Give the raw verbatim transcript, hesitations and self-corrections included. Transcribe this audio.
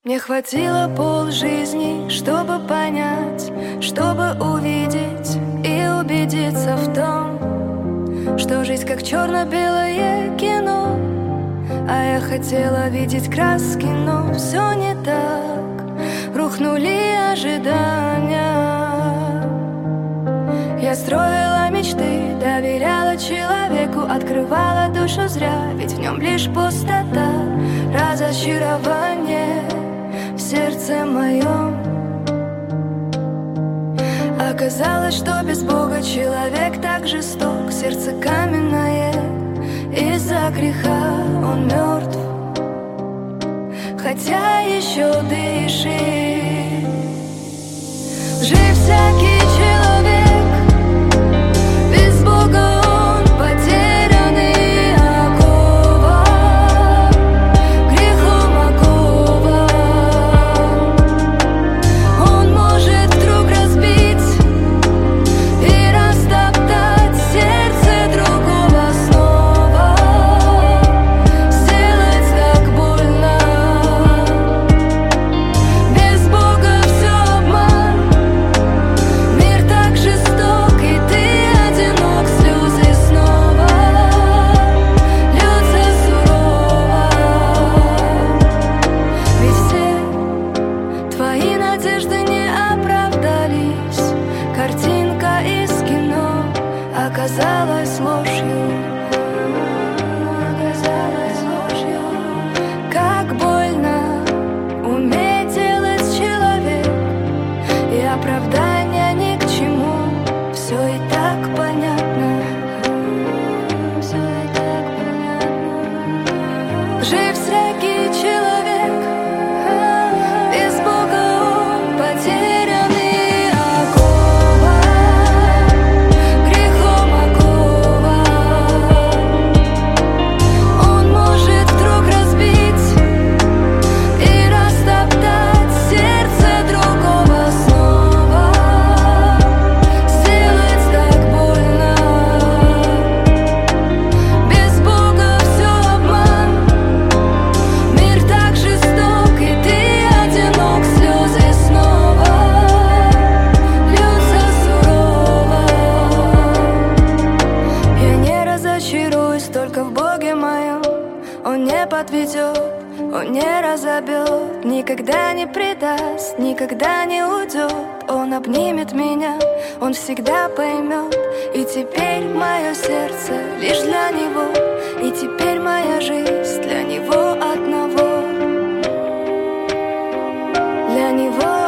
Мне хватило полжизни, чтобы понять, чтобы увидеть и убедиться в том, что жизнь как черно-белое кино. А я хотела видеть краски, но все не так. Рухнули ожидания. Я строила мечты, доверяла человеку, открывала душу зря, ведь в нем лишь пустота, разочарование в сердце моем. Оказалось, что без Бога человек так жесток, сердце каменное, из-за греха он мертв, хотя еще дышит. Жив всякий человек, без Бога он потерянный окован, грехом окован. Он может вдруг разбить и растоптать сердце другого снова, сделать так больно. Без Бога все обман, мир так жесток, и ты одинок, слезы снова льются сурово. Ведь все твои надежды не оправдались, картинка из кино оказалась ложью, оказалась ложью. Как больно уметь делать человек, и оправдания ни к чему, все и так понятно, все и так понятно. Жив всякий человек, без Бога он потерянный окован, грехом окован. Он может вдруг разбить и растоптать сердце другого снова, сделать так больно. Без Бога все обман, мир так жесток, и ты одинок, слезы снова льются сурово. Я не разочаруюсь только в Боге моем. Он не подведет, он не разобьет, никогда не предаст, никогда не уйдет. Он обнимет меня, он всегда поймет. И теперь мое сердце лишь для него, и теперь моя жизнь для него одного, для него